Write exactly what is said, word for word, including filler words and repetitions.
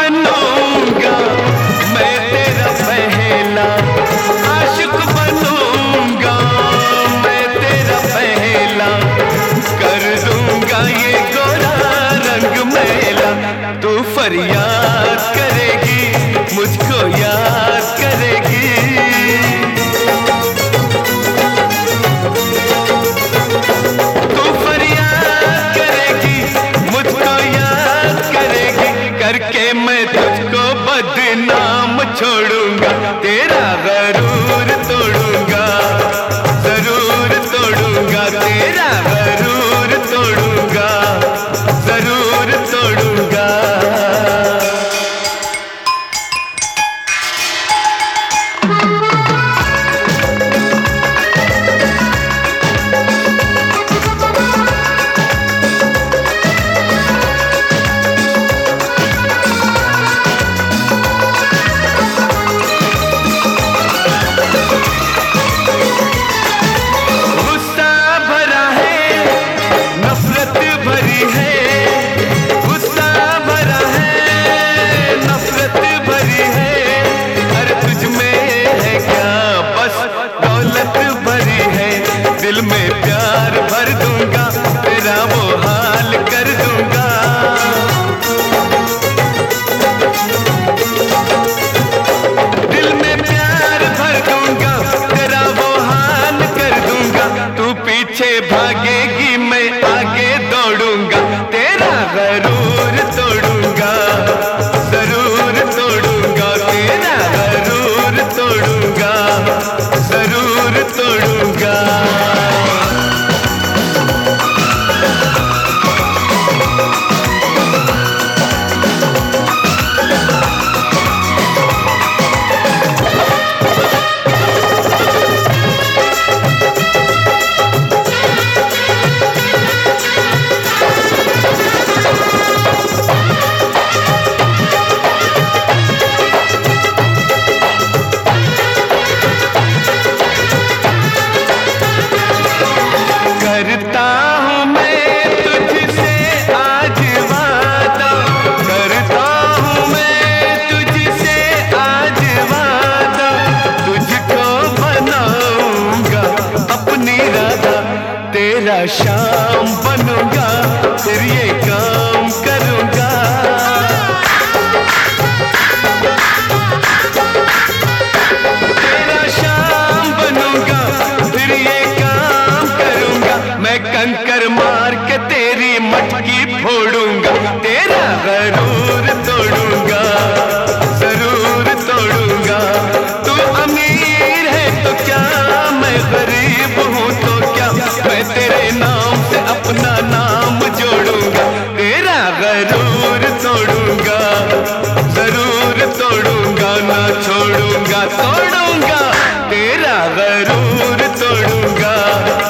बनूंगा, मैं तेरा पहला आशिक बनूंगा, मैं तेरा पहला कर दूंगा ये गोरा रंग मैला। तू फरियाद करेगी, मुझको याद करेगी, तू फरियाद करेगी, मुझको याद करेगी, करके मैं तुझको बदनाम छोड़ूंगा, तेरा गरूर तोड़ूंगा, जरूर तोड़ूंगा, तेरा गरूर तोड़ूंगा, जरूर तोड़ूंगा। दिल में प्यार भर दूंगा, तेरा वो हाल कर दूंगा, दिल में प्यार भर दूंगा, तेरा वो हाल कर दूंगा। तू पीछे भागेगी, मैं आगे दौड़ूंगा, तेरा गरूर तोड़ूंगा, जरूर तोड़ूंगा, तेरा गरूर तोड़ूंगा, जरूर तोड़ूंगा। करता हूँ मैं तुझसे आज वादा, करता हूँ मैं तुझसे आज वादा, तुझको बनाऊंगा अपनी राधा, तेरा शाम बनूंगा, फिर ये काम करूंगा, तेरा शाम बनूंगा, फिर ये मैं कंकर मार के तेरी मटकी फोड़ूंगा, तेरा गरूर तोड़ूंगा, जरूर तोड़ूंगा। तू अमीर है तो क्या, मैं गरीब हूँ तो क्या, मैं तेरे नाम से अपना नाम जोड़ूंगा, तेरा गरूर तोड़ूंगा, जरूर तोड़ूंगा, ना छोड़ूंगा, तोड़ूंगा, तेरा गरूर तोड़ूंगा।